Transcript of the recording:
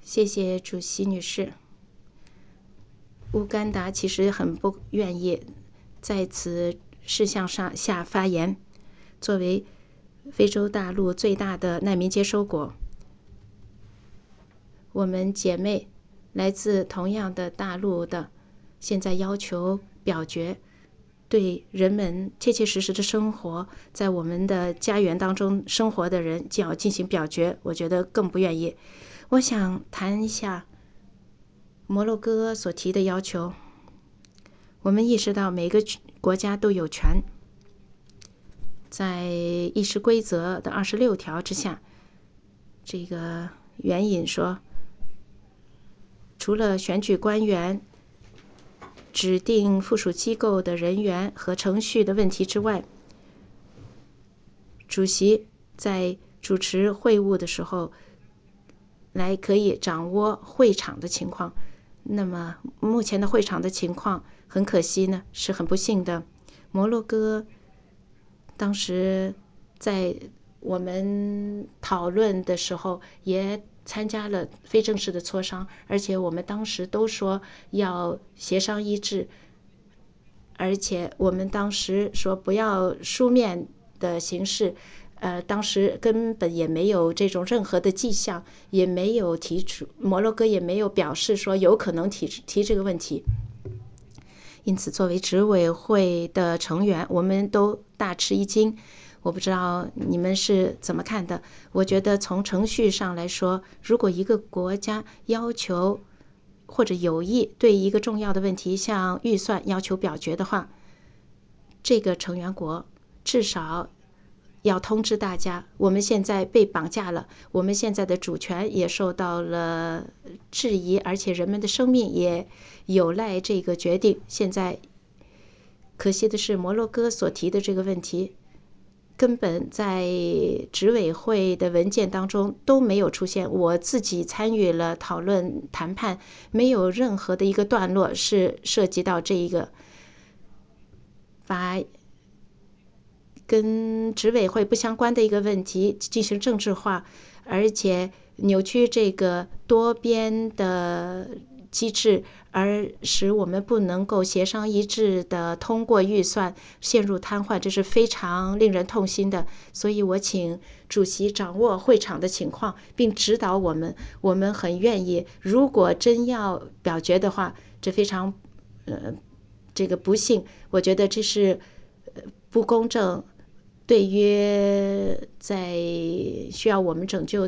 谢谢主席女士。乌干达其实很不愿意在此事项下发言。作为非洲大陆最大的难民接收国，我们姐妹来自同样的大陆的，现在要求表决，对人们切切实实的生活，在我们的家园当中生活的人就要进行表决，我觉得更不愿意。我想谈一下摩洛哥所提的要求。我们意识到每个国家都有权在议事规则的26条之下，这个援引说，除了选举官员、指定附属机构的人员和程序的问题之外，主席在主持会务的时候来可以掌握会场的情况。那么目前的会场的情况很可惜呢，是很不幸的。摩洛哥当时在我们讨论的时候也参加了非正式的磋商，而且我们当时都说要协商一致，而且我们当时说不要书面的形式，当时根本也没有这种任何的迹象，也没有提出，摩洛哥也没有表示说有可能提这个问题。因此作为执委会的成员，我们都大吃一惊。我不知道你们是怎么看的。我觉得从程序上来说，如果一个国家要求或者有意对一个重要的问题像预算要求表决的话，这个成员国至少要通知大家，我们现在被绑架了，我们现在的主权也受到了质疑，而且人们的生命也有赖这个决定。现在可惜的是，摩洛哥所提的这个问题根本在执委会的文件当中都没有出现。我自己参与了讨论谈判，没有任何的一个段落是涉及到这一个把跟执委会不相关的一个问题进行政治化，而且扭曲这个多边的机制，而使我们不能够协商一致的通过预算，陷入瘫痪，这是非常令人痛心的。所以我请主席掌握会场的情况，并指导我们。我们很愿意，如果真要表决的话，这非常这个不幸，我觉得这是不公正，对于在需要我们拯救